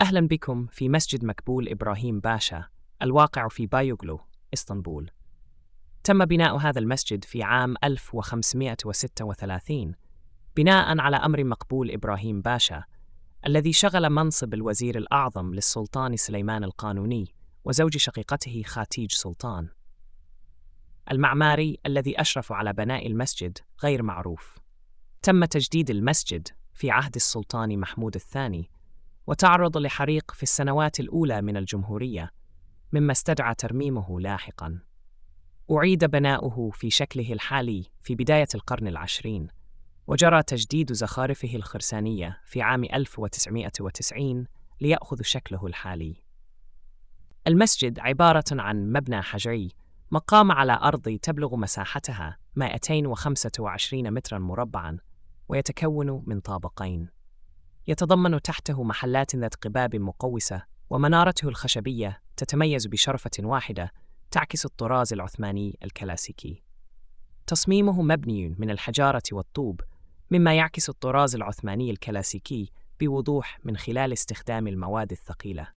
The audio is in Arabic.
أهلا بكم في مسجد مكبول إبراهيم باشا الواقع في بايوغلو، إسطنبول. تم بناء هذا المسجد في عام 1536 بناء على أمر مقبول إبراهيم باشا الذي شغل منصب الوزير الأعظم للسلطان سليمان القانوني وزوج شقيقته خاتيج سلطان. المعماري الذي أشرف على بناء المسجد غير معروف. تم تجديد المسجد في عهد السلطان محمود الثاني، وتعرض لحريق في السنوات الأولى من الجمهورية، مما استدعى ترميمه لاحقاً. أعيد بناؤه في شكله الحالي في بداية القرن العشرين، وجرى تجديد زخارفه الخرسانية في عام 1990 ليأخذ شكله الحالي. المسجد عبارة عن مبنى حجري مقام على أرض تبلغ مساحتها 225 متراً مربعاً، ويتكون من طابقين. يتضمن تحته محلات ذات قباب مقوسة، ومنارته الخشبية تتميز بشرفة واحدة تعكس الطراز العثماني الكلاسيكي. تصميمه مبني من الحجارة والطوب، مما يعكس الطراز العثماني الكلاسيكي بوضوح من خلال استخدام المواد الثقيلة.